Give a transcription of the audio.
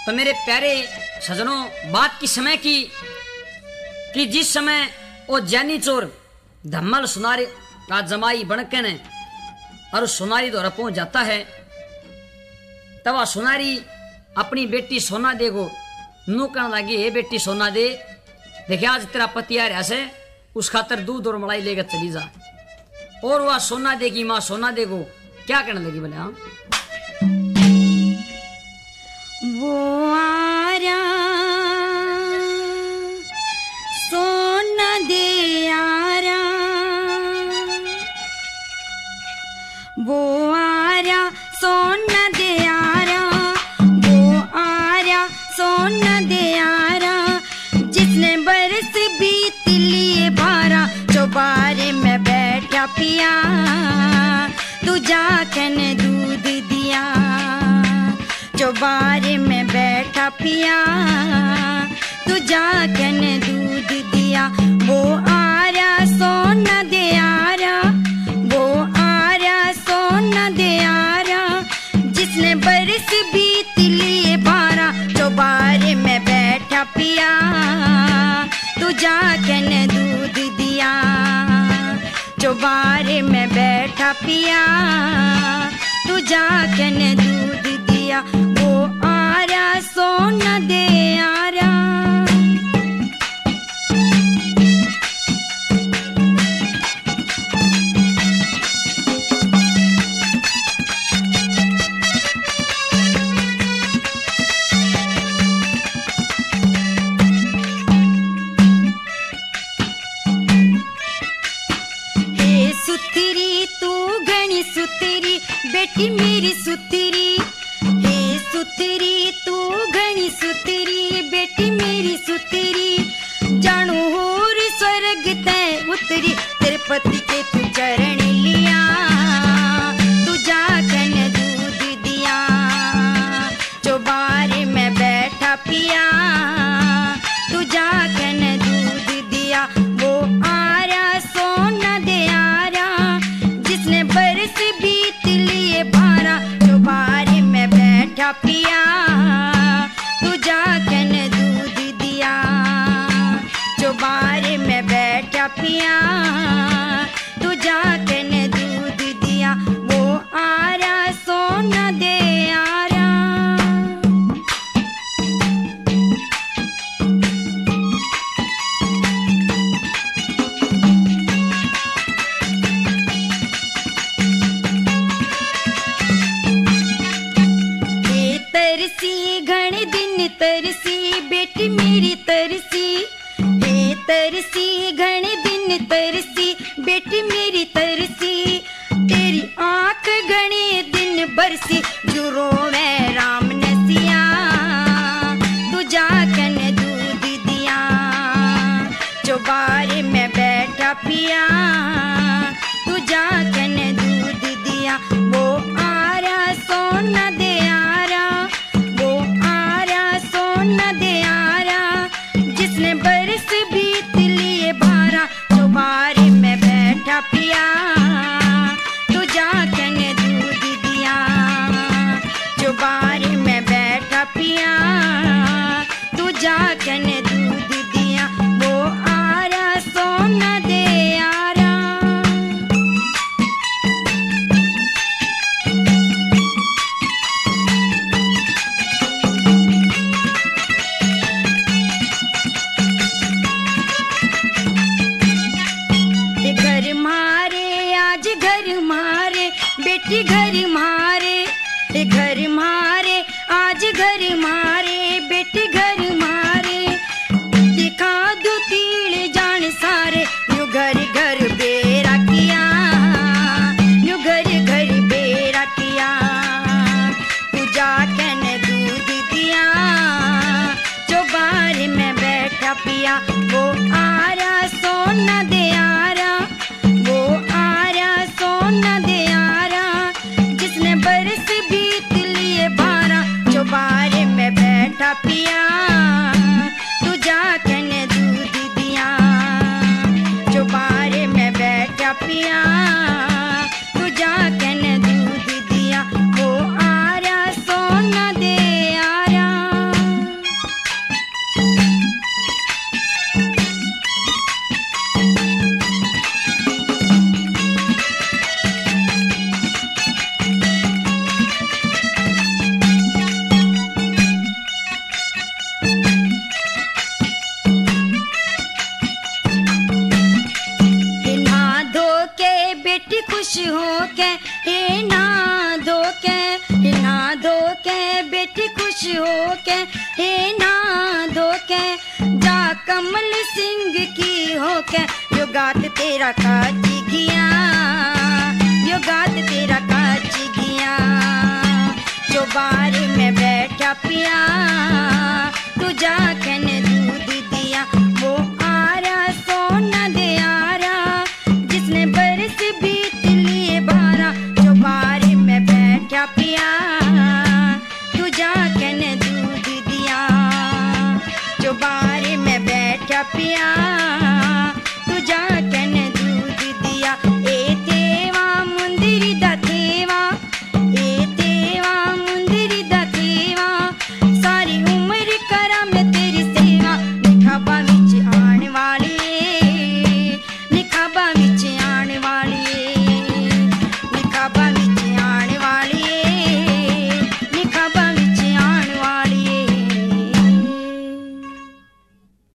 तो मेरे प्यारे सजनों, बात की समय की कि जिस समय वो जैनी चोर धम्मल सुनारी का जमाई बनके ने और सुनारी द्वारा पहुंच जाता है, तब वह सुनारी अपनी बेटी सोना देगो नू कहने लगी, हे बेटी सोना दे, देखे आज तेरा पति आ रहा से, उस खातर दूध और मलाई लेकर चली जा। और वह सोना देगी, माँ सोना देगो क्या कहने लगी बोले, हाँ वो आरा सोना दे आरा, वो आरा सोना दे आरा, वो आरा सोना दे आरा, जिसने बरस बीत लिए 12 चौबारे में बैठा पिया, तू जाकर ने दूध दिया, चौबारे में बैठा पिया, तू जाकर ने दूध दिया। वो आरा सोना दे आरा, वो आरा सोना दे आरा, जिसने बरस बीत लिए 12 चौबारे में बैठा पिया, तू जाकर ने दूध दिया, चौबारे में बैठा पिया, तू जाकर ने दूध दिया। वो आरा सोना दे आरा, सुतरी तू घनी सुतरी बेटी मेरी सुतरी, हे सुतरी तू घनी सुतरी बेटी मेरी सुतरी, जानू होर स्वर्ग तय उतरी, तेरे पति के तू चरण लिया, तू जाकर दूध दिया, चौबारे में बैठा पिया, तू जाकर दूध दिया। वो आरा सोना दे आरा, जिसने बरस बीत लिए 12 चौबारे में बैठा पिया, तू जाकर दूध दिया, चौबारे में बैठा पिया, तू जाकर दूध दिया। वो आरा सोना दे आरा, तरसी घने दिन तरसी बेटी मेरी तरसी, हे तरसी घने दिन तरसी बेटी मेरी तरसी, तेरी आंख घने दिन बरसी, जुरो में राम ने सिया, तू जाकर दूध दिया, चौबारे में बैठा पिया, तू जाकर दूध दिया। वो आरा सोना दे आरा, वो आरा सोना दे आरा, जिसने बरस बीत लिए 12 चौबारे में बैठा पिया, तू जाकर दूध दिया, चौबारे में बैठा पिया, तू जाकर दूध दिया। वो आरा सोना दे आरा, घर मारे आज घर मारे बेटी घर मारे, घर मारे आज घर मारे बेटी घर मारे, दिखा दो तीड़ जान सारे, न्यू घर घर बेरा किया, न्यू घर घर बेरा किया, तू जाकर दूध दिया, चौबारे में बैठा पिया। वो आरा सोना दे आरा, वो आरा सोना दे आरा, जिसने बरस बीत लिए 12 चौबारे में बैठा पिया, तू जाकर दूध दिया, चौबारे में बैठा पिया, तू जाकर दूध दिया। वो आरा सोना दे आरा, के बेटी खुश हो के हे ना धो के जा कमल सिंह की हो के यो गात तेरा काची गिया यो गात तेरा काची गिया जो बारी में बैठा पिया तू जाके ने दूध दिया वो आरा सोना दे आरा जिसने बरस बीत लिए बारा जो बारी में बैठा पिया तू जाके ने दूध दिया जो बारी में बैठा पिया